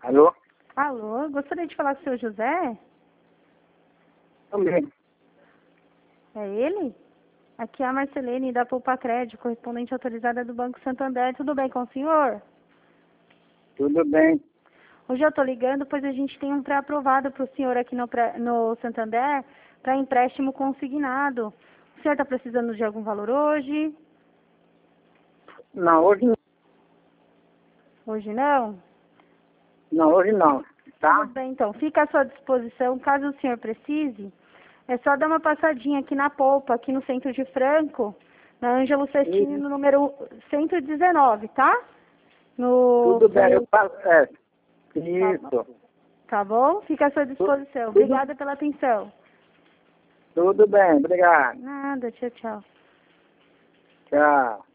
Alô? Alô, gostaria de falar com o seu José? Também. É ele? Aqui é a Marcelene da Poupa Crédito, correspondente autorizada do Banco Santander. Tudo bem com o senhor? Tudo bem. Hoje eu estou ligando, pois a gente tem um pré-aprovado para o senhor aqui no Santander para empréstimo consignado. O senhor está precisando de algum valor hoje? Não, hoje não. Hoje não? Não, hoje não. Tá? Tudo bem, então. Fica à sua disposição, caso o senhor precise. É só dar uma passadinha aqui na Poupa, aqui no centro de Franco, na Ângelo Cestini, no número 119, tá? Tudo bem, eu passo. Isso. Tá bom? Fica à sua disposição. Obrigada pela atenção. Tudo bem, obrigado. Nada, tchau, tchau. Tchau.